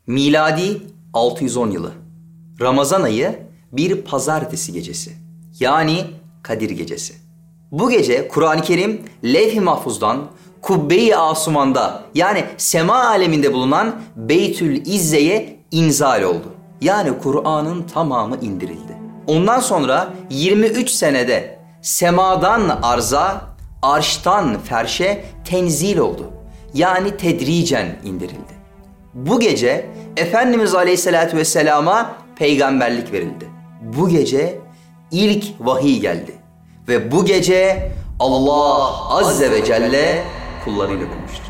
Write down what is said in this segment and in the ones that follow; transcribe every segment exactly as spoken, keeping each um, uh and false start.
Miladi altı yüz on yılı. Ramazan ayı bir pazartesi gecesi. Yani Kadir Gecesi. Bu gece Kur'an-ı Kerim Levh-i Mahfuz'dan Kubbe-i Asuman'da yani sema aleminde bulunan Beytül İzze'ye inzal oldu. Yani Kur'an'ın tamamı indirildi. Ondan sonra yirmi üç senede semadan arza, arştan ferşe tenzil oldu. Yani tedricen indirildi. Bu gece Efendimiz Aleyhisselatü Vesselam'a peygamberlik verildi. Bu gece ilk vahiy geldi. Ve bu gece Allah Azze ve Celle kullarıyla konuştu.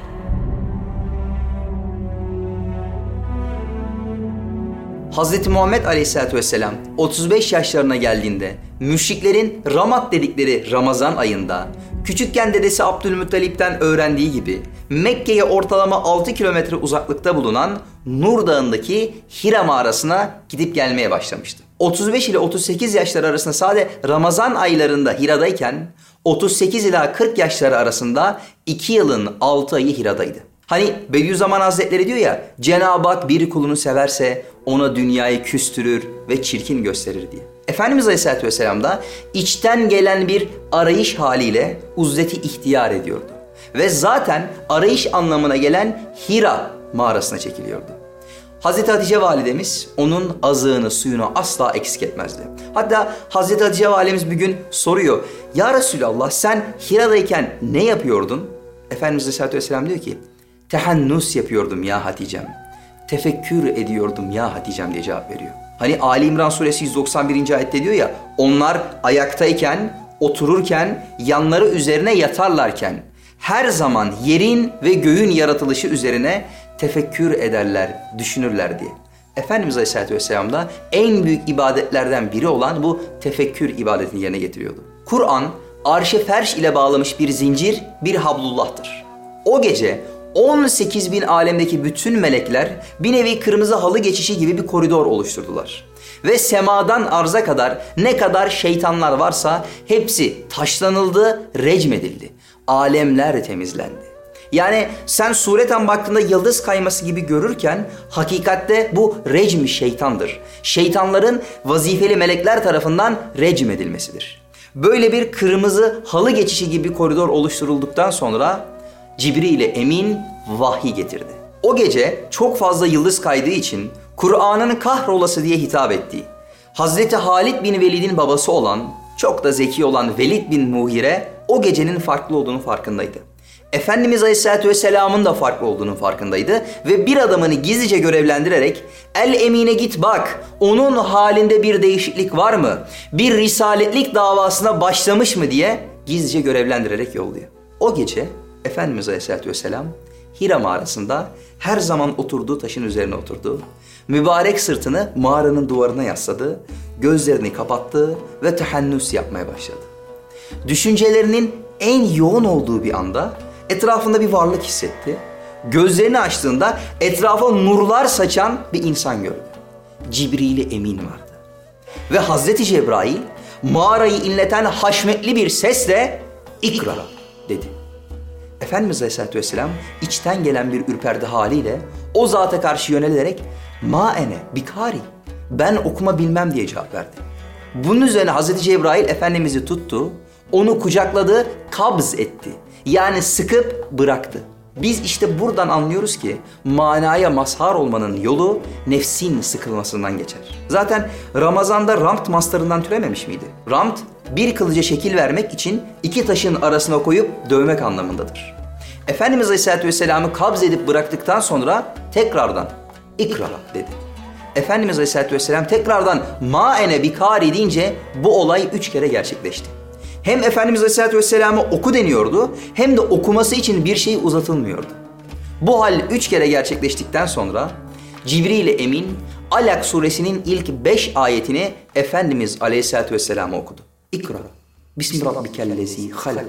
Hazreti Muhammed Aleyhisselatü Vesselam otuz beş yaşlarına geldiğinde müşriklerin Ramat dedikleri Ramazan ayında küçükken dedesi Abdülmuttalip'ten öğrendiği gibi Mekke'ye ortalama altı kilometre uzaklıkta bulunan Nur Dağı'ndaki Hira mağarasına gidip gelmeye başlamıştı. otuz beş ile otuz sekiz yaşları arasında sadece Ramazan aylarında Hira'dayken otuz sekiz ila kırk yaşları arasında iki yılın altı ayı Hira'daydı. Hani Bediüzzaman Hazretleri diyor ya, Cenab-ı Hak bir kulunu severse ona dünyayı küstürür ve çirkin gösterir diye. Efendimiz Aleyhisselatü Vesselam da içten gelen bir arayış haliyle uzzeti ihtiyar ediyordu. Ve zaten arayış anlamına gelen Hira mağarasına çekiliyordu. Hazreti Hatice validemiz onun azığını suyunu asla eksik etmezdi. Hatta Hazreti Hatice validemiz bir gün soruyor. Ya Resulallah sen Hira'dayken ne yapıyordun? Efendimiz Aleyhisselatü Vesselam diyor ki tehannus yapıyordum ya Hatice'm. Tefekkür ediyordum ya Hatice'm diye cevap veriyor. Hani Ali İmran suresi yüz doksan birinci ayette diyor ya, onlar ayaktayken, otururken, yanları üzerine yatarlarken her zaman yerin ve göğün yaratılışı üzerine tefekkür ederler, düşünürler diye. Efendimiz Aleyhisselatü Vesselam da en büyük ibadetlerden biri olan bu tefekkür ibadetini yerine getiriyordu. Kur'an, arş-ı ferş ile bağlamış bir zincir, bir hablullah'tır. O gece on sekiz bin alemdeki bütün melekler bir nevi kırmızı halı geçişi gibi bir koridor oluşturdular. Ve semadan arza kadar ne kadar şeytanlar varsa hepsi taşlanıldı, recmedildi. Alemler temizlendi. Yani sen sureten baktığında yıldız kayması gibi görürken hakikatte bu recm şeytandır. Şeytanların vazifeli melekler tarafından recm edilmesidir. Böyle bir kırmızı halı geçişi gibi bir koridor oluşturulduktan sonra Cibril-i Emin vahiy getirdi. O gece çok fazla yıldız kaydığı için Kur'an'ın kahrolası diye hitap ettiği Hazreti Halid bin Velid'in babası olan, çok da zeki olan Velid bin Mughire o gecenin farklı olduğunu farkındaydı. Efendimiz Aleyhisselatü Vesselam'ın da farklı olduğunun farkındaydı ve bir adamını gizlice görevlendirerek El-Emin'e git bak, onun halinde bir değişiklik var mı? Bir risaletlik davasına başlamış mı diye gizlice görevlendirerek yolluyor. O gece Efendimiz Aleyhisselatü Vesselam Hira mağarasında her zaman oturduğu taşın üzerine oturdu. Mübarek sırtını mağaranın duvarına yasladı, gözlerini kapattı ve tehannüs yapmaya başladı. Düşüncelerinin en yoğun olduğu bir anda etrafında bir varlık hissetti. Gözlerini açtığında etrafa nurlar saçan bir insan gördü. Cibril-i Emin vardı. Ve Hazreti Cebrail mağarayı inleten haşmetli bir sesle "İkra" dedi. Efendimiz Aleyhisselatü Vesselam içten gelen bir ürperti haliyle o zata karşı yönelerek "Ma ene bikari", ben okuma bilmem diye cevap verdi. Bunun üzerine Hazreti Cebrail Efendimiz'i tuttu, onu kucakladı, kabz etti. Yani sıkıp bıraktı. Biz işte buradan anlıyoruz ki manaya mazhar olmanın yolu nefsin sıkılmasından geçer. Zaten Ramazan'da ramt mastarından türememiş miydi? Ramt bir kılıca şekil vermek için iki taşın arasına koyup dövmek anlamındadır. Efendimiz Aleyhisselatü Vesselam'ı kabz edip bıraktıktan sonra tekrardan "İkra" dedi. Efendimiz Aleyhisselatü Vesselam tekrardan "Ma ene bikari" deyince bu olay üç kere gerçekleşti. Hem Efendimiz Aleyhisselatü Vesselam'a oku deniyordu hem de okuması için bir şey uzatılmıyordu. Bu hal üç kere gerçekleştikten sonra Cibril-i Emin Alak suresinin ilk beş ayetini Efendimiz Aleyhisselatü Vesselam'a okudu. İkra bismi rabbikellezi halak.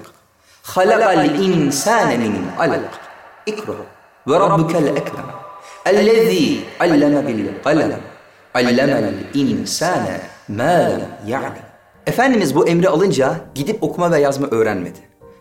Halakal insane min alak. İkra ve rabbukel ekrem. Ellezî alleme bil kalem. Allemel insane mâ lem ya'lem. Efendimiz bu emri alınca gidip okuma ve yazma öğrenmedi.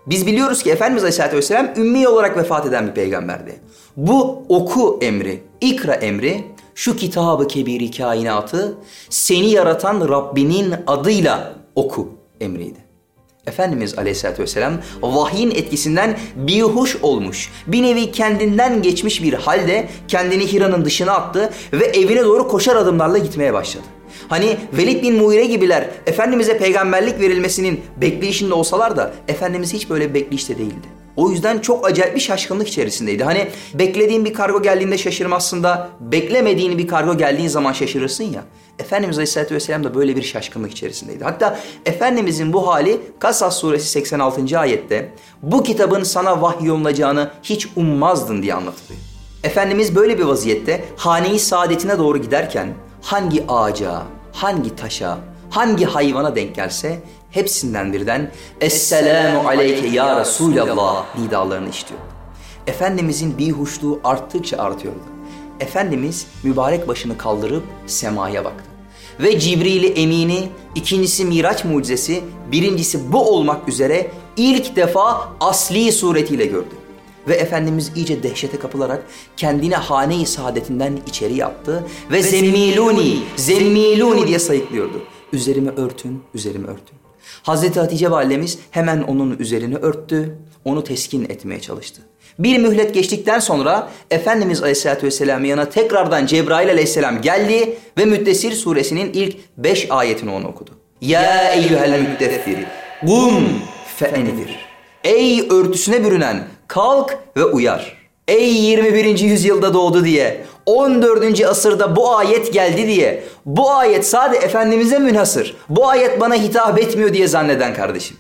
Biz biliyoruz ki Efendimiz Aleyhisselatü Vesselam ümmi olarak vefat eden bir peygamberdi. Bu oku emri, ikra emri, şu kitabı kebiri kainatı seni yaratan Rabbinin adıyla oku emriydi. Efendimiz Aleyhisselatü Vesselam vahyin etkisinden bihuş olmuş, bir nevi kendinden geçmiş bir halde kendini Hira'nın dışına attı ve evine doğru koşar adımlarla gitmeye başladı. Hani Velid bin Muire gibiler Efendimiz'e peygamberlik verilmesinin bekleyişinde olsalar da Efendimiz hiç böyle bir bekleyişte değildi. O yüzden çok acayip bir şaşkınlık içerisindeydi. Hani beklediğin bir kargo geldiğinde şaşırmazsın da beklemediğin bir kargo geldiğin zaman şaşırırsın ya. Efendimiz Aleyhisselatü Vesselam da böyle bir şaşkınlık içerisindeydi. Hatta Efendimizin bu hali Kasas suresi seksen altıncı ayette bu kitabın sana vahyolunacağını hiç ummazdın diye anlatılıyor. Efendimiz böyle bir vaziyette hane-i saadetine doğru giderken hangi ağaca, hangi taşa, hangi hayvana denk gelse hepsinden birden Esselamu aleyke ya Resulallah nidalarını işitiyor. Efendimizin bihuşluğu arttıkça artıyordu. Efendimiz mübarek başını kaldırıp semaya baktı. Ve Cibril-i Emin'i, ikincisi Miraç mucizesi, birincisi bu olmak üzere ilk defa asli suretiyle gördü. Ve Efendimiz iyice dehşete kapılarak kendine hane-i saadetinden içeri yattı ve, ve zemmiluni, zemmiluni diye sayıklıyordu. Üzerimi örtün, üzerimi örtün. Hazreti Hatice validemiz hemen onun üzerini örttü, onu teskin etmeye çalıştı. Bir mühlet geçtikten sonra Efendimiz Aleyhisselatü Vesselam'ın yanına tekrardan Cebrail Aleyhisselam geldi ve Müddessir suresinin ilk beş ayetini ona okudu. Ya eyyuhel müddessir, kum feendir. Ey örtüsüne bürünen, kalk ve uyar. Ey yirmi birinci yüzyılda doğdu diye, on dördüncü asırda bu ayet geldi diye, bu ayet sadece Efendimiz'e münhasır, bu ayet bana hitap etmiyor diye zanneden kardeşim.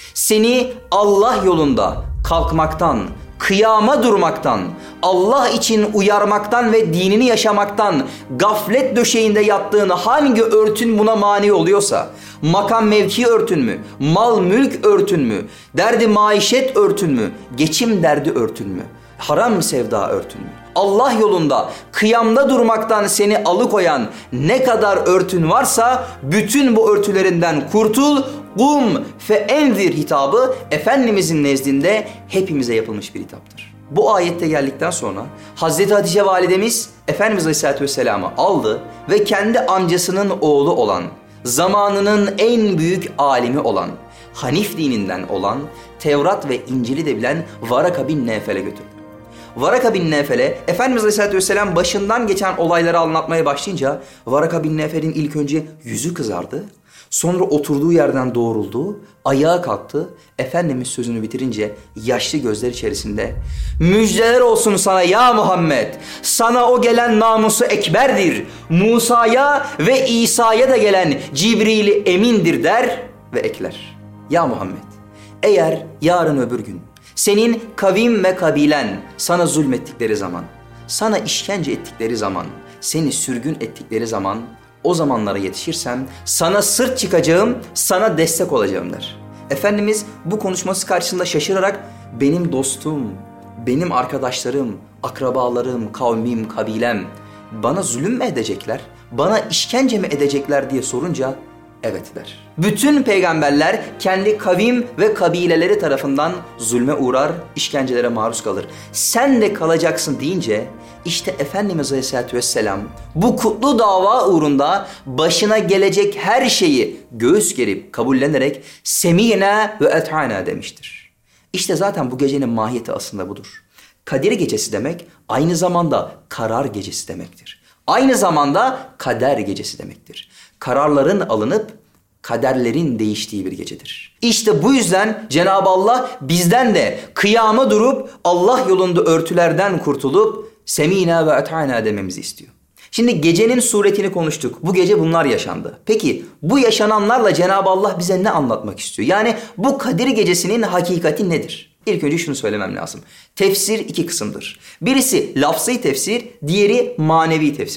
Seni Allah yolunda kalkmaktan, kıyama durmaktan, Allah için uyarmaktan ve dinini yaşamaktan gaflet döşeğinde yattığın hangi örtün buna mani oluyorsa, makam mevki örtün mü, mal mülk örtün mü, derdi maişet örtün mü, geçim derdi örtün mü, haram sevda örtün mü? Allah yolunda kıyamda durmaktan seni alıkoyan ne kadar örtün varsa bütün bu örtülerinden kurtul. Kum fe enzir hitabı Efendimizin nezdinde hepimize yapılmış bir hitaptır. Bu ayette geldikten sonra Hazreti Hatice validemiz Efendimiz Aleyhisselatü Vesselam'ı aldı ve kendi amcasının oğlu olan, zamanının en büyük alimi olan, Hanif dininden olan, Tevrat ve İncil'i de bilen Varaka bin Nevfel'e götürdü. Varaka bin Nevfel'e Efendimiz Aleyhisselatü Vesselam başından geçen olayları anlatmaya başlayınca Varaka bin Nevfel'in ilk önce yüzü kızardı. Sonra oturduğu yerden doğruldu, ayağa kalktı. Efendimiz sözünü bitirince yaşlı gözler içerisinde müjdeler olsun sana ya Muhammed. Sana o gelen namusu ekberdir. Musa'ya ve İsa'ya da gelen Cibril-i Emin'dir der ve ekler. Ya Muhammed, eğer yarın öbür gün senin kavim ve kabilen sana zulmettikleri zaman, sana işkence ettikleri zaman, seni sürgün ettikleri zaman, o zamanlara yetişirsem sana sırt çıkacağım, sana destek olacağım der. Efendimiz bu konuşması karşısında şaşırarak benim dostum, benim arkadaşlarım, akrabalarım, kavmim, kabilem bana zulüm mü edecekler, bana işkence mi edecekler diye sorunca evet der. Bütün peygamberler kendi kavim ve kabileleri tarafından zulme uğrar, işkencelere maruz kalır. Sen de kalacaksın deyince işte Efendimiz Aleyhisselatü Vesselam bu kutlu dava uğrunda başına gelecek her şeyi göğüs gerip kabullenerek semînâ ve et'ânâ demiştir. İşte zaten bu gecenin mahiyeti aslında budur. Kadir gecesi demek aynı zamanda karar gecesi demektir. Aynı zamanda kader gecesi demektir. Kararların alınıp kaderlerin değiştiği bir gecedir. İşte bu yüzden Cenab-ı Allah bizden de kıyama durup Allah yolunda örtülerden kurtulup semînâ ve et'ânâ dememizi istiyor. Şimdi gecenin suretini konuştuk. Bu gece bunlar yaşandı. Peki bu yaşananlarla Cenab-ı Allah bize ne anlatmak istiyor? Yani bu Kadir gecesinin hakikati nedir? İlk önce şunu söylemem lazım. Tefsir iki kısımdır. Birisi lafzı tefsir, diğeri manevi tefsirdir.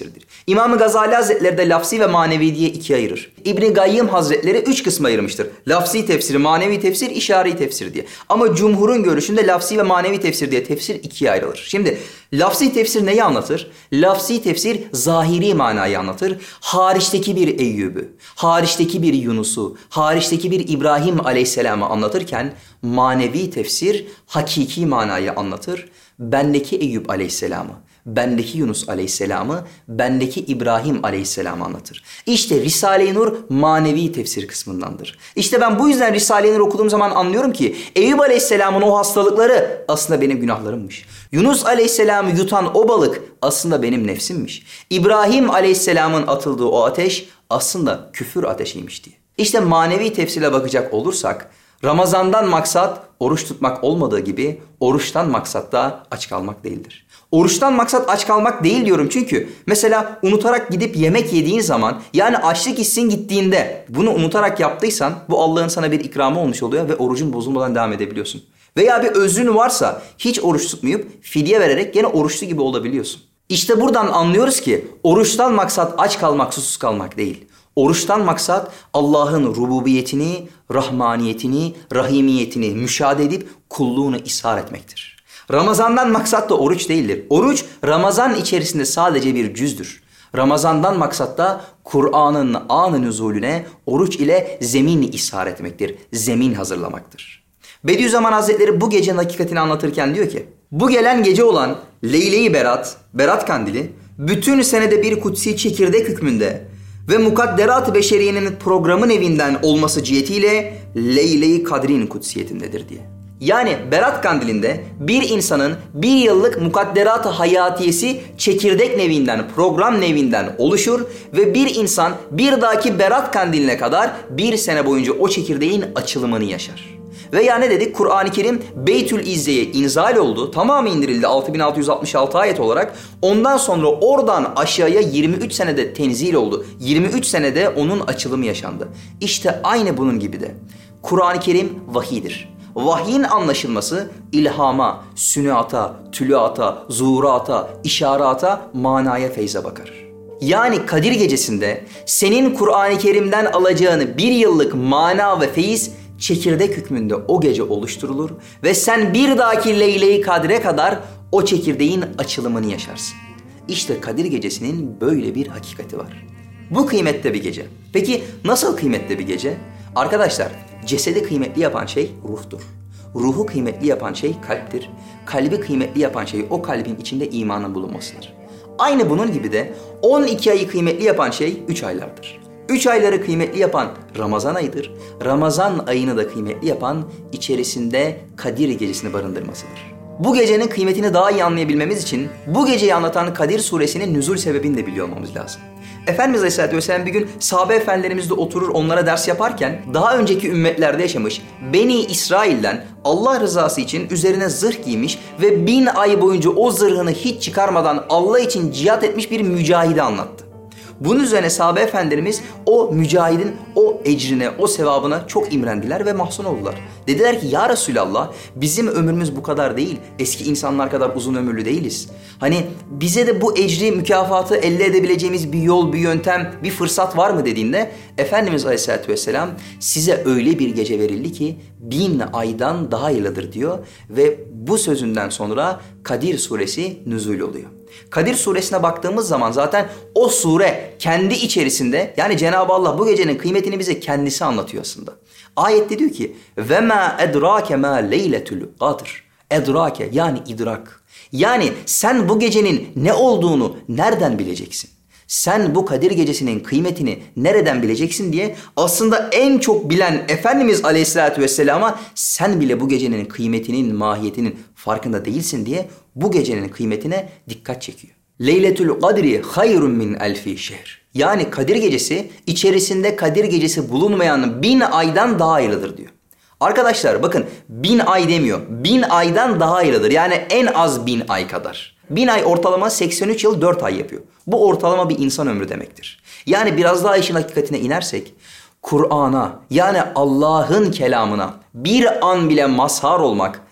İmam-ı Gazali Hazretleri de lafzi ve manevi diye ikiye ayırır. İbn-i Gayyim Hazretleri üç kısma ayırmıştır. Lafzi tefsir, manevi tefsir, işari tefsir diye. Ama cumhurun görüşünde lafzi ve manevi tefsir diye tefsir ikiye ayrılır. Şimdi lafzi tefsir neyi anlatır? Lafzi tefsir zahiri manayı anlatır. Hariçteki bir Eyyub'u, hariçteki bir Yunus'u, hariçteki bir İbrahim Aleyhisselam'ı anlatırken manevi tefsir hakiki manayı anlatır. Bendeki Eyüp Aleyhisselam'ı, bendeki Yunus Aleyhisselam'ı, bendeki İbrahim Aleyhisselam'ı anlatır. İşte Risale-i Nur manevi tefsir kısmındandır. İşte ben bu yüzden Risale-i Nur okuduğum zaman anlıyorum ki Eyüp Aleyhisselam'ın o hastalıkları aslında benim günahlarımmış. Yunus Aleyhisselam'ı yutan o balık aslında benim nefsimmiş. İbrahim Aleyhisselam'ın atıldığı o ateş aslında küfür ateşiymiş diye. İşte manevi tefsirle bakacak olursak Ramazan'dan maksat oruç tutmak olmadığı gibi oruçtan maksat da aç kalmak değildir. Oruçtan maksat aç kalmak değil diyorum çünkü mesela unutarak gidip yemek yediğin zaman yani açlık hissin gittiğinde bunu unutarak yaptıysan bu Allah'ın sana bir ikramı olmuş oluyor ve orucun bozulmadan devam edebiliyorsun. Veya bir özrün varsa hiç oruç tutmayıp fidye vererek gene oruçlu gibi olabiliyorsun. İşte buradan anlıyoruz ki oruçtan maksat aç kalmak, susuz kalmak değil. Oruçtan maksat Allah'ın rububiyetini, rahmaniyetini, rahimiyetini müşahede edip kulluğunu ishar etmektir. Ramazandan maksat da oruç değildir. Oruç Ramazan içerisinde sadece bir cüzdür. Ramazandan maksat da Kur'an'ın an-ı nüzulüne oruç ile zemini ishar etmektir. Zemin hazırlamaktır. Bediüzzaman Hazretleri bu gecenin hakikatini anlatırken diyor ki, bu gelen gece olan Leyle-i Berat, Berat Kandili, bütün senede bir kutsi çekirdek hükmünde ve mukadderat-ı beşeriyenin programın evinden olması cihetiyle Leyle-i Kadrin kutsiyetindedir diye. Yani Berat Kandili'nde bir insanın bir yıllık mukadderat-ı hayatiyesi çekirdek nevinden, program nevinden oluşur ve bir insan bir dahaki Berat Kandili'ne kadar bir sene boyunca o çekirdeğin açılımını yaşar. Veya ne dedik? Kur'an-ı Kerim Beytül İzze'ye inzal oldu. Tamamı indirildi altı bin altı yüz altmış altı ayet olarak. Ondan sonra oradan aşağıya yirmi üç senede tenzil oldu. yirmi üç senede onun açılımı yaşandı. İşte aynı bunun gibi de. Kur'an-ı Kerim vahiydir. Vahyin anlaşılması ilhama, sünata, tülüata, zuhurata, işarata, manaya, feyze bakar. Yani Kadir Gecesi'nde senin Kur'an-ı Kerim'den alacağını bir yıllık mana ve feyiz çekirdek hükmünde o gece oluşturulur ve sen bir dahaki Leyle-i Kadre kadar o çekirdeğin açılımını yaşarsın. İşte Kadir Gecesi'nin böyle bir hakikati var. Bu kıymetli bir gece. Peki nasıl kıymetli bir gece? Arkadaşlar, cesedi kıymetli yapan şey ruhtur. Ruhu kıymetli yapan şey kalptir. Kalbi kıymetli yapan şey o kalbin içinde imanın bulunmasıdır. Aynı bunun gibi de on iki ayı kıymetli yapan şey üç aylardır. Üç ayları kıymetli yapan Ramazan ayıdır. Ramazan ayını da kıymetli yapan içerisinde Kadir Gecesi'ni barındırmasıdır. Bu gecenin kıymetini daha iyi anlayabilmemiz için bu geceyi anlatan Kadir Suresinin nüzul sebebini de biliyor olmamız lazım. Efendimiz Aleyhisselatü Vesselam bir gün sahabe efendilerimizle oturur onlara ders yaparken daha önceki ümmetlerde yaşamış Beni İsrail'den Allah rızası için üzerine zırh giymiş ve bin ay boyunca o zırhını hiç çıkarmadan Allah için cihat etmiş bir mücahidi anlattı. Bunun üzerine sahabe efendilerimiz o mücahidin o ecrine, o sevabına çok imrendiler ve mahzun oldular. Dediler ki ya Resulallah bizim ömrümüz bu kadar değil. Eski insanlar kadar uzun ömürlü değiliz. Hani bize de bu ecri, mükafatı elde edebileceğimiz bir yol, bir yöntem, bir fırsat var mı dediğinde Efendimiz Aleyhisselatü Vesselam size öyle bir gece verildi ki bin aydan daha hayırlıdır diyor. Ve bu sözünden sonra Kadir Suresi nüzul oluyor. Kadir Suresine baktığımız zaman zaten o sure kendi içerisinde yani Cenab-ı Allah bu gecenin kıymetini bize kendisi anlatıyor aslında. Ayette diyor ki ve ma edrake ma leyletul kadr. Edrake yani idrak. Yani sen bu gecenin ne olduğunu nereden bileceksin? Sen bu Kadir Gecesi'nin kıymetini nereden bileceksin diye aslında en çok bilen Efendimiz Aleyhisselatü Vesselam'a sen bile bu gecenin kıymetinin, mahiyetinin farkında değilsin diye bu gecenin kıymetine dikkat çekiyor. Leyletül Kadri hayrun min elfi şehr. Yani Kadir Gecesi içerisinde Kadir Gecesi bulunmayan bin aydan daha hayırlıdır diyor. Arkadaşlar bakın bin ay demiyor. Bin aydan daha hayırlıdır. Yani en az bin ay kadar. Bin ay ortalama seksen üç yıl dört ay yapıyor. Bu ortalama bir insan ömrü demektir. Yani biraz daha işin hakikatine inersek Kur'an'a yani Allah'ın kelamına bir an bile mazhar olmak,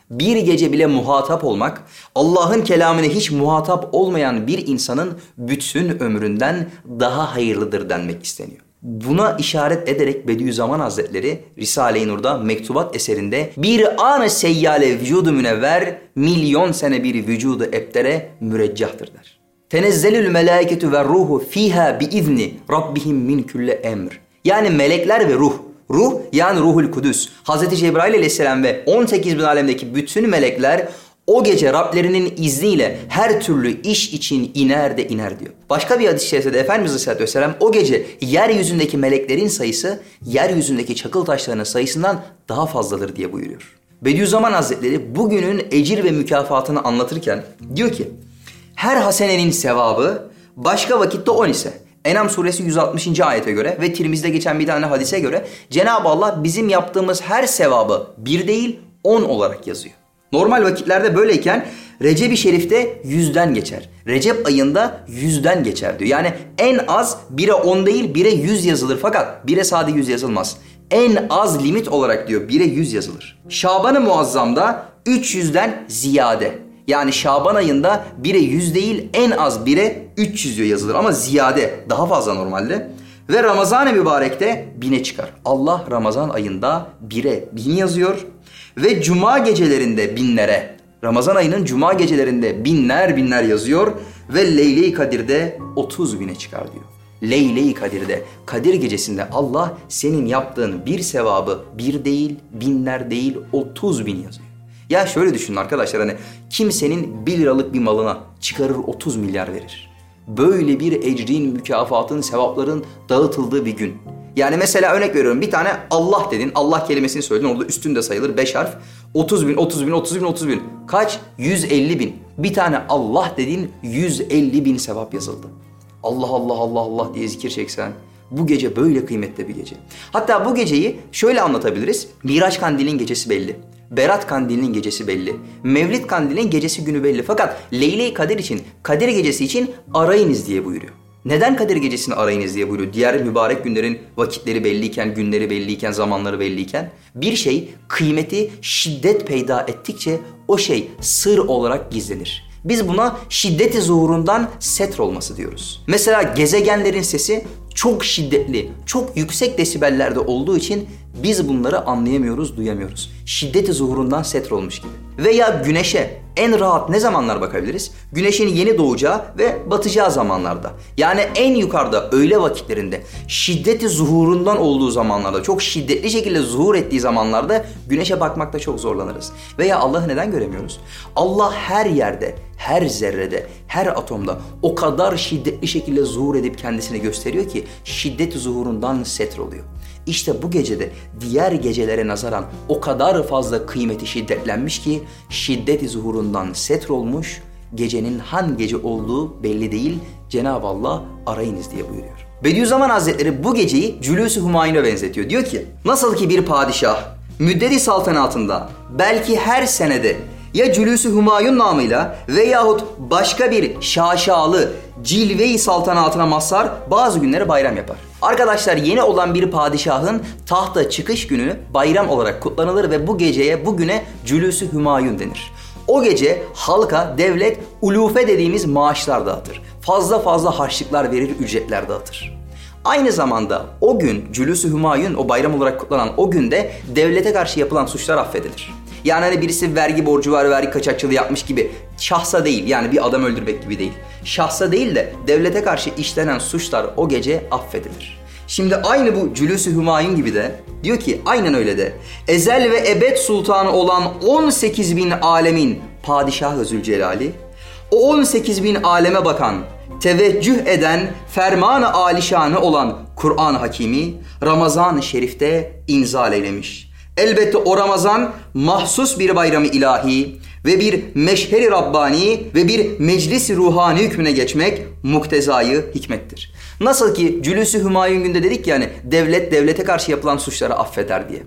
Bir gece bile muhatap olmak, Allah'ın kelamına hiç muhatap olmayan bir insanın bütün ömründen daha hayırlıdır denmek isteniyor. Buna işaret ederek Bediüzzaman Hazretleri Risale-i Nur'da Mektubat eserinde bir an-ı seyyale vücudu münevver, milyon sene bir vücudu ebtere müreccahtır der. Tenezzelül melâiketu ve ruhu fîhâ biizni rabbihim min külle emr. Yani melekler ve ruh. Ruh yani Ruhul Kudüs. Hazreti Cebrail aleyhisselam ve on sekiz bin alemdeki bütün melekler o gece Rablerinin izniyle her türlü iş için iner de iner diyor. Başka bir hadis-i şerifte Efendimiz Aleyhisselatü Vesselam o gece yeryüzündeki meleklerin sayısı yeryüzündeki çakıl taşlarının sayısından daha fazladır diye buyuruyor. Bediüzzaman Hazretleri bugünün ecir ve mükafatını anlatırken diyor ki her hasenenin sevabı başka vakitte on ise En'am suresi yüz altmışıncı ayete göre ve Tirmiz'de geçen bir tane hadise göre Cenab-ı Allah bizim yaptığımız her sevabı bir değil on olarak yazıyor. Normal vakitlerde böyleyken Recep-i Şerif'te yüzden geçer. Recep ayında yüzden geçer diyor. Yani en az bire on değil bire yüz yazılır fakat bire sade yüz yazılmaz. En az limit olarak diyor bire yüz yazılır. Şaban-ı Muazzam'da üç yüzden ziyade. Yani Şaban ayında bire yüz değil en az bire üç yüz yazılır ama ziyade daha fazla normalde. Ve Ramazan-ı Mübarek'te bine çıkar. Allah Ramazan ayında bire bin yazıyor ve cuma gecelerinde binlere, Ramazan ayının cuma gecelerinde binler binler yazıyor ve Leyle-i Kadir'de otuz bine çıkar diyor. Leyle-i Kadir'de, Kadir gecesinde Allah senin yaptığın bir sevabı bir değil, binler değil, otuz bin yazıyor. Ya şöyle düşünün arkadaşlar, hani kimsenin bir liralık bir malına çıkarır otuz milyar verir. Böyle bir ecrin, mükafatın, sevapların dağıtıldığı bir gün. Yani mesela örnek veriyorum, bir tane Allah dedin, Allah kelimesini söyledin, orada üstünde sayılır beş harf. otuz bin, otuz bin, otuz bin, otuz bin. Kaç? yüz elli bin. Bir tane Allah dedin, yüz elli bin sevap yazıldı. Allah Allah Allah Allah diye zikir çeksen, bu gece böyle kıymetli bir gece. Hatta bu geceyi şöyle anlatabiliriz. Miraç Kandili'nin gecesi belli. Berat Kandili'nin gecesi belli. Mevlid Kandili'nin gecesi günü belli. Fakat Leyle-i Kadir için, Kadir gecesi için arayınız diye buyuruyor. Neden Kadir gecesini arayınız diye buyuruyor? Diğer mübarek günlerin vakitleri belliyken, günleri belliyken, zamanları belliyken bir şey kıymeti şiddet peyda ettikçe o şey sır olarak gizlenir. Biz buna şiddeti zuhurundan setr olması diyoruz. Mesela gezegenlerin sesi çok şiddetli, çok yüksek desibellerde olduğu için biz bunları anlayamıyoruz, duyamıyoruz. Şiddeti zuhurundan setr olmuş gibi. Veya güneşe en rahat ne zamanlar bakabiliriz? Güneşin yeni doğacağı ve batacağı zamanlarda. Yani en yukarıda öğle vakitlerinde, şiddeti zuhurundan olduğu zamanlarda, çok şiddetli şekilde zuhur ettiği zamanlarda güneşe bakmakta çok zorlanırız. Veya Allah'ı neden göremiyoruz? Allah her yerde, her zerrede, her atomda o kadar şiddetli şekilde zuhur edip kendisini gösteriyor ki şiddeti zuhurundan setr oluyor. İşte bu gecede diğer gecelere nazaran o kadar fazla kıymeti şiddetlenmiş ki şiddeti zuhurundan setr olmuş, gecenin hangi gece olduğu belli değil, Cenab-ı Allah arayınız diye buyuruyor. Bediüzzaman Hazretleri bu geceyi Cülûs-i Hümayun'a benzetiyor. Diyor ki, nasıl ki bir padişah müddeti saltanatında belki her senede ya Cülûs-i Hümayun namıyla veyahut başka bir şaşalı cilve-i saltanatına mazhar bazı günleri bayram yapar. Arkadaşlar, yeni olan bir padişahın tahta çıkış günü bayram olarak kutlanılır ve bu geceye, bugüne Cülûs-i Hümayun denir. O gece halka devlet ulufe dediğimiz maaşlar dağıtır. Fazla fazla harçlıklar verir, ücretler dağıtır. Aynı zamanda o gün Cülûs-i Hümayun, o bayram olarak kutlanan o günde devlete karşı yapılan suçlar affedilir. Yani hani birisi vergi borcu var, vergi kaçakçılığı yapmış gibi, şahsa değil, yani bir adam öldürmek gibi değil. Şahsa değil de devlete karşı işlenen suçlar o gece affedilir. Şimdi aynı bu Cülûs-i Hümayun gibi de diyor ki, aynen öyle de ezel ve ebed sultanı olan on sekiz bin alemin padişahı Zülcelali, o on sekiz bin aleme bakan, teveccüh eden, ferman-ı alişanı olan Kur'an-ı Hakimi Ramazan-ı Şerif'te inzal eylemiş. Elbette o Ramazan mahsus bir bayramı ilahi ve bir meşheri Rabbani ve bir meclis-i ruhani hükmüne geçmek muktezayı hikmettir. Nasıl ki Cülûs-i Hümayun günde dedik yani devlet devlete karşı yapılan suçları affeder diye.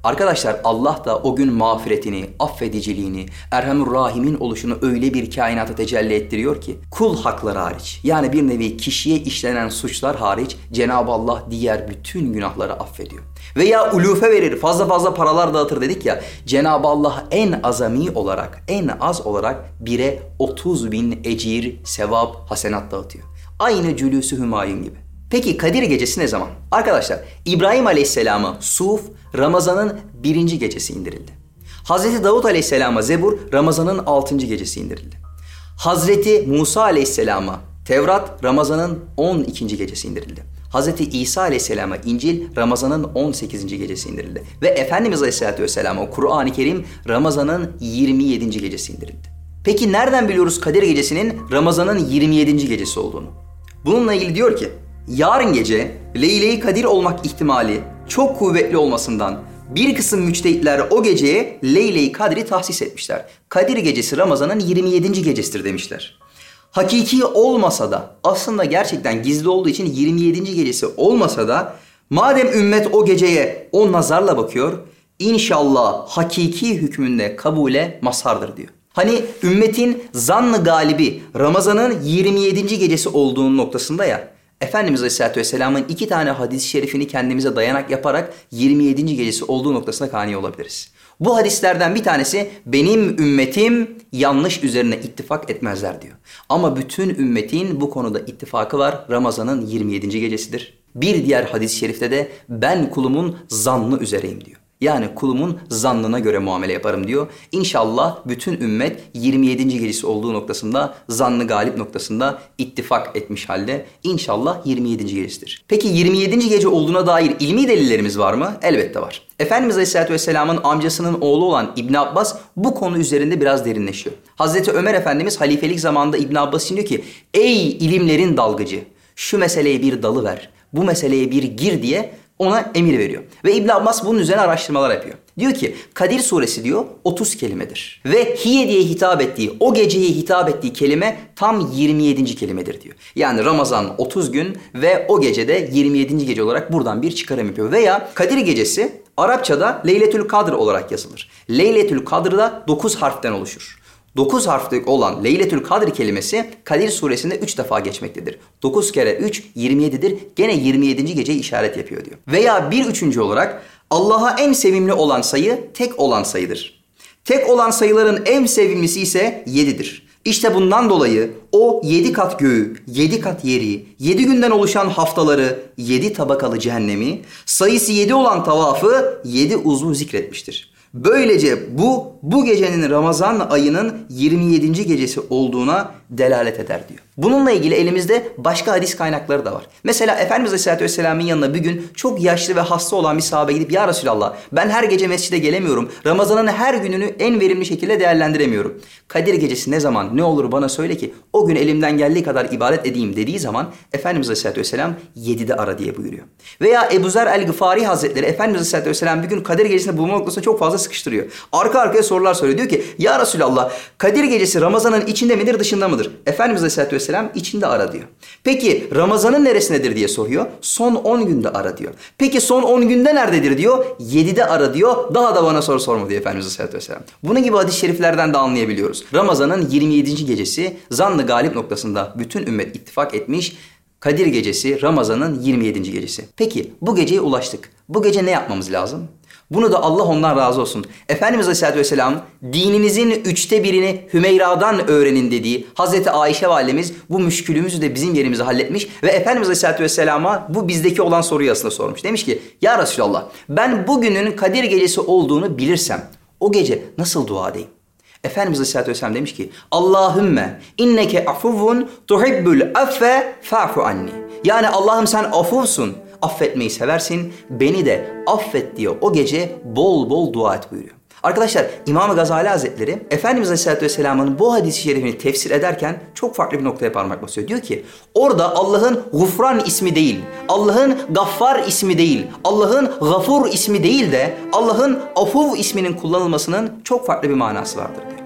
Arkadaşlar Allah da o gün mağfiretini, affediciliğini, Erhamur Rahim'in oluşunu öyle bir kainata tecelli ettiriyor ki kul hakları hariç, yani bir nevi kişiye işlenen suçlar hariç Cenab-ı Allah diğer bütün günahları affediyor. Veya ulufe verir, fazla fazla paralar dağıtır dedik ya, Cenab-ı Allah en azami olarak, en az olarak bire otuz bin ecir, sevap, hasenat dağıtıyor. Aynı Cülûs-ü Hümayun gibi. Peki Kadir Gecesi ne zaman? Arkadaşlar İbrahim Aleyhisselam'a Suf, Ramazan'ın birinci gecesi indirildi. Hazreti Davud Aleyhisselam'a Zebur, Ramazan'ın altıncı gecesi indirildi. Hazreti Musa Aleyhisselam'a Tevrat, Ramazan'ın on ikinci gecesi indirildi. Hazreti İsa Aleyhisselam'a İncil, Ramazan'ın on sekizinci gecesi indirildi. Ve Efendimiz Aleyhisselatü Vesselam'a Kur'an-ı Kerim, Ramazan'ın yirmi yedinci gecesi indirildi. Peki nereden biliyoruz Kadir Gecesi'nin Ramazan'ın yirmi yedinci gecesi olduğunu? Bununla ilgili diyor ki, yarın gece Leyle-i Kadir olmak ihtimali çok kuvvetli olmasından bir kısım müçtehitler o geceye Leyle-i Kadir'i tahsis etmişler. Kadir Gecesi Ramazan'ın yirmi yedinci gecesidir demişler. Hakiki olmasa da, aslında gerçekten gizli olduğu için yirmi yedinci gecesi olmasa da, madem ümmet o geceye o nazarla bakıyor, inşallah hakiki hükmünde kabule mazhardır diyor. Hani ümmetin zannı galibi Ramazan'ın yirmi yedinci gecesi olduğunun noktasında ya, Efendimiz Aleyhisselatü Vesselam'ın iki tane hadis-i şerifini kendimize dayanak yaparak yirmi yedinci gecesi olduğu noktasına kani olabiliriz. Bu hadislerden bir tanesi benim ümmetim yanlış üzerine ittifak etmezler diyor. Ama bütün ümmetin bu konuda ittifakı var, Ramazan'ın yirmi yedinci gecesidir. Bir diğer hadis-i şerifte de ben kulumun zannı üzereyim diyor. Yani kulumun zannına göre muamele yaparım diyor. İnşallah bütün ümmet yirmi yedinci gecesi olduğu noktasında, zannı galip noktasında ittifak etmiş halde. İnşallah yirmi yedinci gecesidir. Peki yirmi yedinci gece olduğuna dair ilmi delillerimiz var mı? Elbette var. Efendimiz Aleyhisselatü Vesselam'ın amcasının oğlu olan İbn Abbas bu konu üzerinde biraz derinleşiyor. Hazreti Ömer Efendimiz halifelik zamanında İbn Abbas için diyor ki, ey ilimlerin dalgıcı, şu meseleye bir dalı ver, bu meseleye bir gir diye ona emir veriyor. Ve İbn Abbas bunun üzerine araştırmalar yapıyor. Diyor ki Kadir suresi diyor otuz kelimedir. Ve hiye diye hitap ettiği, o geceye hitap ettiği kelime tam yirmi yedinci kelimedir diyor. Yani Ramazan otuz gün ve o gecede yirmi yedinci gece olarak buradan bir çıkarım yapıyor. Veya Kadir gecesi Arapçada Leyletül Kadr olarak yazılır. Leyletül Kadr da dokuz harften oluşur. dokuz harfli olan Leyletül Kadr kelimesi Kadir suresinde üç defa geçmektedir. dokuz kere üç yirmi yedidir. Gene yirmi yedinci geceyi işaret yapıyor diyor. Veya bir üçüncü olarak Allah'a en sevimli olan sayı tek olan sayıdır. Tek olan sayıların en sevimlisi ise yedidir. İşte bundan dolayı o yedi kat göğü, yedi kat yeri, yedi günden oluşan haftaları, yedi tabakalı cehennemi, sayısı yedi olan tavafı yedi uzvu zikretmiştir. Böylece bu, bu gecenin Ramazan ayının yirmi yedinci gecesi olduğuna delalet eder diyor. Bununla ilgili elimizde başka hadis kaynakları da var. Mesela Efendimiz Aleyhisselatü Vesselam'ın yanına bir gün çok yaşlı ve hasta olan bir sahabe gidip ya Resulallah ben her gece mescide gelemiyorum. Ramazan'ın her gününü en verimli şekilde değerlendiremiyorum. Kadir gecesi ne zaman ne olur bana söyle ki o gün elimden geldiği kadar ibadet edeyim dediği zaman Efendimiz Aleyhisselatü Vesselam yedide ara diye buyuruyor. Veya Ebu Zer el-Gıfari Hazretleri Efendimiz Aleyhisselatü Vesselam bir gün Kadir gecesinde bulunma noktasında çok fazla sıkıştırıyor. Arka arkaya sorular soruyor. Diyor ki ya Resulallah Kadir gecesi Ramazan'ın içinde midir dışında mıdır? Efendimiz Aleyhisselatü Vesselam içinde ara diyor. Peki Ramazan'ın neresindedir diye soruyor. Son on günde ara diyor. Peki son on günde nerededir diyor. yedide ara diyor. Daha da bana soru sorma diyor Efendimiz Aleyhisselatü Vesselam. Bunun gibi hadis-i şeriflerden de anlayabiliyoruz. Ramazan'ın yirmi yedinci gecesi zan-ı galip noktasında bütün ümmet ittifak etmiş. Kadir gecesi Ramazan'ın yirmi yedinci gecesi. Peki bu geceye ulaştık. Bu gece ne yapmamız lazım? Bunu da Allah ondan razı olsun. Efendimiz Aleyhisselatü Vesselam dininizin üçte birini Hümeyra'dan öğrenin dediği Hazreti Ayşe validemiz bu müşkülümüzü de bizim yerimize halletmiş ve Efendimiz Aleyhisselatü Vesselam'a bu bizdeki olan soruyu aslında sormuş. Demiş ki ya Resulallah ben bugünün Kadir gecesi olduğunu bilirsem o gece nasıl dua edeyim? Efendimiz Aleyhisselatü Vesselam demiş ki Allahümme inneke afuvun tuhibbul affe fa'fu anni. Yani Allah'ım sen afuvsun. Affetmeyi seversin, beni de affet diyor. O gece bol bol dua et buyuruyor. Arkadaşlar İmam-ı Gazali Hazretleri Efendimiz Aleyhisselatü Vesselam'ın bu hadis-i şerifini tefsir ederken çok farklı bir noktaya parmak basıyor. Diyor ki orada Allah'ın Gufran ismi değil, Allah'ın Gaffar ismi değil, Allah'ın Gafur ismi değil de Allah'ın Afuv isminin kullanılmasının çok farklı bir manası vardır diyor.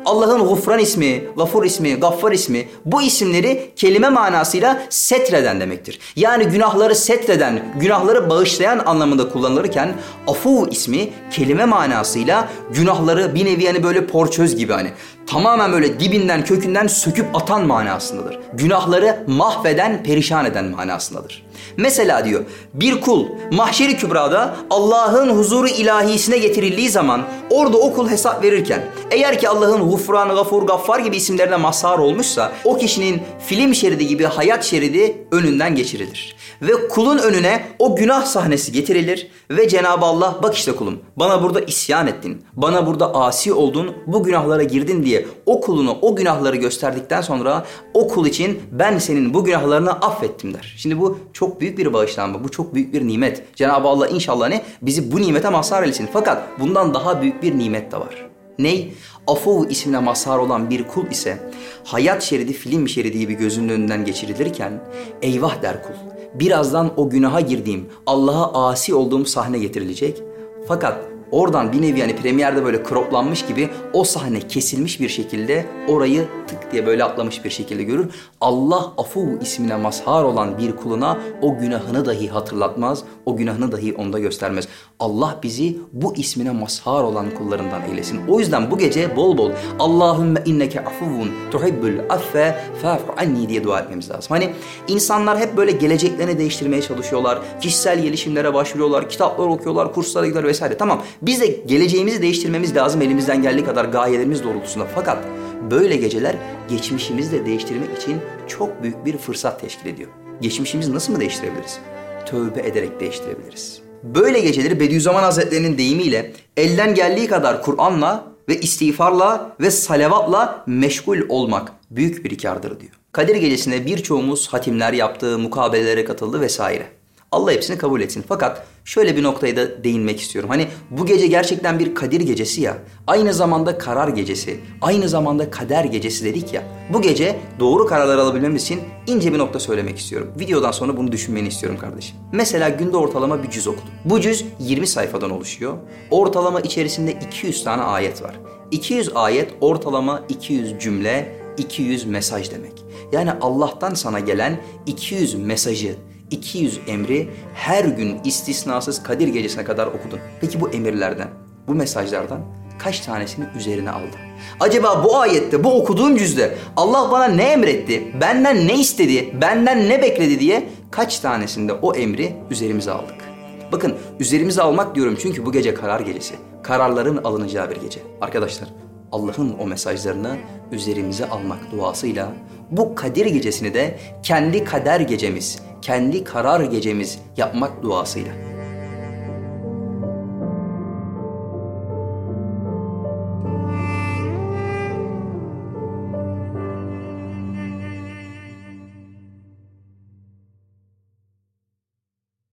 Allah'ın Gufran ismi, Gafur ismi, Gaffar ismi bu isimleri kelime manasıyla setreden demektir. Yani günahları setreden, günahları bağışlayan anlamında kullanılırken Afu ismi kelime manasıyla günahları bir nevi hani böyle porçöz gibi hani tamamen böyle dibinden kökünden söküp atan manasındadır. Günahları mahveden, perişan eden manasındadır. Mesela diyor bir kul mahşeri kübrada Allah'ın huzuru ilahisine getirildiği zaman orada o kul hesap verirken eğer ki Allah'ın Gufran, Gafur, Gaffar gibi isimlerine mazhar olmuşsa o kişinin film şeridi gibi hayat şeridi önünden geçirilir. Ve kulun önüne o günah sahnesi getirilir ve Cenab-ı Allah bak işte kulum bana burada isyan ettin, bana burada asi oldun, bu günahlara girdin diye o kulunu o günahları gösterdikten sonra o kul için ben senin bu günahlarını affettim der. Şimdi bu çok büyük bir bağışlanma, bu çok büyük bir nimet. Cenab-ı Allah inşallah ne bizi bu nimete mazhar eylesin. Fakat bundan daha büyük bir nimet de var. Ney? Afuv ismine mazhar olan bir kul ise hayat şeridi film şeridi gibi gözünün önünden geçirilirken eyvah der kul. Birazdan o günaha girdiğim, Allah'a asi olduğum sahne getirilecek. Fakat oradan bir nevi yani premierde böyle croplanmış gibi o sahne kesilmiş bir şekilde orayı tık diye böyle atlamış bir şekilde görür. Allah Afuv ismine mazhar olan bir kuluna o günahını dahi hatırlatmaz, o günahını dahi onda göstermez. Allah bizi bu ismine mazhar olan kullarından eylesin. O yüzden bu gece bol bol Allahümme inneke afuvun tuhibbul affe fa'fu anni diye dua etmemiz lazım. Hani insanlar hep böyle geleceklerini değiştirmeye çalışıyorlar, kişisel gelişimlere başvuruyorlar, kitaplar okuyorlar, kurslara gidiyorlar vesaire. Tamam, biz de geleceğimizi değiştirmemiz lazım elimizden geldiği kadar gayelerimiz doğrultusunda. Fakat böyle geceler geçmişimizi de değiştirmek için çok büyük bir fırsat teşkil ediyor. Geçmişimizi nasıl mı değiştirebiliriz? Tövbe ederek değiştirebiliriz. Böyle geceleri Bediüzzaman Hazretleri'nin deyimiyle elden geldiği kadar Kur'an'la ve istiğfarla ve salavatla meşgul olmak büyük bir kârdır diyor. Kadir gecesinde birçoğumuz hatimler yaptı, mukabelelere katıldı vesaire. Allah hepsini kabul etsin. Fakat şöyle bir noktaya da değinmek istiyorum. Hani bu gece gerçekten bir Kadir gecesi ya. Aynı zamanda karar gecesi, aynı zamanda kader gecesi dedik ya. Bu gece doğru kararlar alabilmemiz için ince bir nokta söylemek istiyorum. Videodan sonra bunu düşünmeni istiyorum kardeşim. Mesela günde ortalama bir cüz okudum. Bu cüz yirmi sayfadan oluşuyor. Ortalama içerisinde iki yüz tane ayet var. iki yüz ayet ortalama iki yüz cümle, iki yüz mesaj demek. Yani Allah'tan sana gelen iki yüz mesajı, iki yüz emri her gün istisnasız Kadir gecesine kadar okudun. Peki bu emirlerden, bu mesajlardan kaç tanesini üzerine aldın? Acaba bu ayette, bu okuduğum cüzde Allah bana ne emretti, benden ne istedi, benden ne bekledi diye kaç tanesinde o emri üzerimize aldık? Bakın üzerimize almak diyorum çünkü bu gece karar gecesi. Kararların alınacağı bir gece. Arkadaşlar Allah'ın o mesajlarını üzerimize almak duasıyla bu Kadir gecesini de kendi kader gecemiz, kendi karar gecemiz yapmak duasıyla